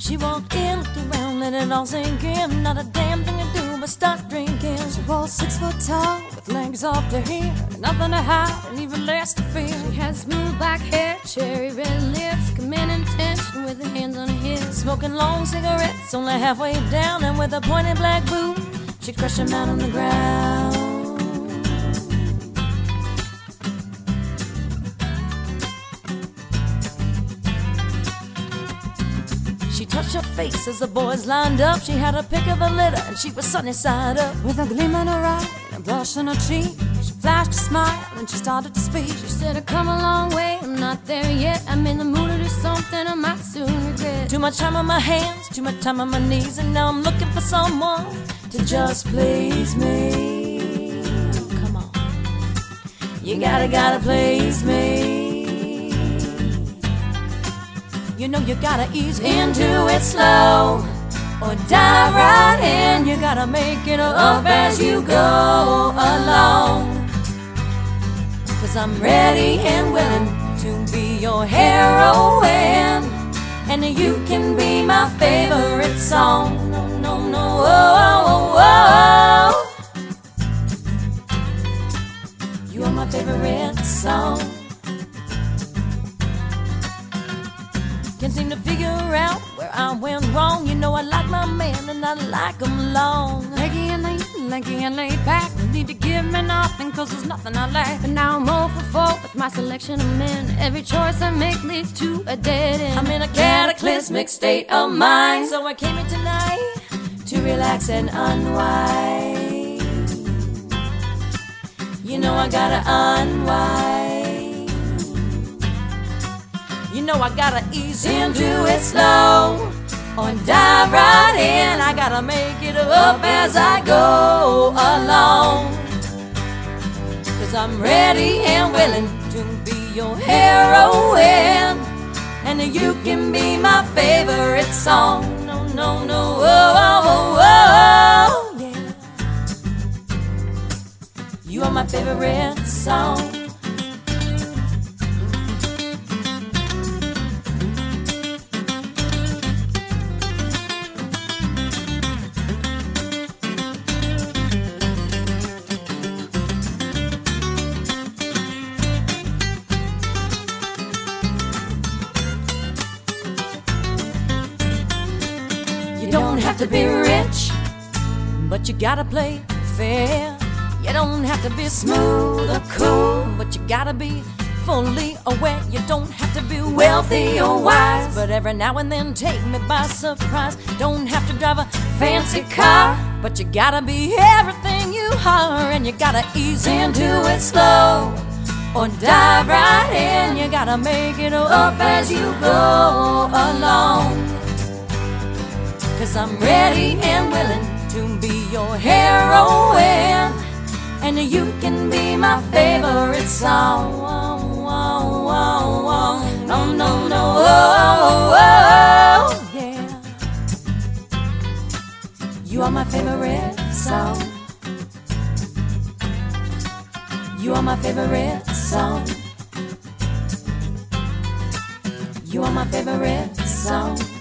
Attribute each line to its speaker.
Speaker 1: She walked in, looked around, let it all sink in. Not a damn thing to do but start drinking. She was 6 foot tall, with legs off to here, nothing to hide and even less to fear.
Speaker 2: She had smooth black hair, cherry red lips, commanding attention with her hands on her hips.
Speaker 1: Smoking long cigarettes, only halfway down, and with a pointed black boot, she crushed him out on the ground. She touched her face as the boys lined up. She had a pick of the litter and she was sunny side up. With a gleam in her eye and a blush on her cheek, she flashed a smile and she started to speak.
Speaker 2: She said, I've come a long way, I'm not there yet. I'm in the mood to do something I might soon regret.
Speaker 1: Too much time on my hands, too much time on my knees, and now I'm looking for someone to just please me. Come on, you gotta please me. You know you gotta ease into it slow, or dive right in. You gotta make it up as you go along. 'Cause I'm ready and willing to be your heroine, and you can be my favorite song. No, no, no, oh, oh, oh. You are my favorite song. Can't seem to figure out where I went wrong. You know I like my man and I like him long.
Speaker 2: Leggy and laid back. You need to give me nothing, 'cause there's nothing I lack. But now I'm 0 for 4 with my selection of men. Every choice I make leads to a dead end.
Speaker 1: I'm in a cataclysmic state of mind, so I came here tonight to relax and unwind. You know I gotta unwind. You know I gotta ease into it slow, or dive right in. I gotta make it up as I go along. 'Cause I'm ready and willing to be your heroine, and you can be my favorite song. No, no, no, oh, oh, oh, yeah. You are my favorite song. You don't have to be rich, but you gotta play fair. You don't have to be smooth or cool, but you gotta be fully aware. You don't have to be wealthy or wise, but every now and then take me by surprise. Don't have to drive a fancy car, but you gotta be everything you are. And you gotta ease into it slow, or dive right in. You gotta make it up as you go along. 'Cause I'm ready and willing to be your heroine, and you can be my favorite song. No, no, no, oh, oh, yeah. You are my favorite song. You are my favorite song. You are my favorite song.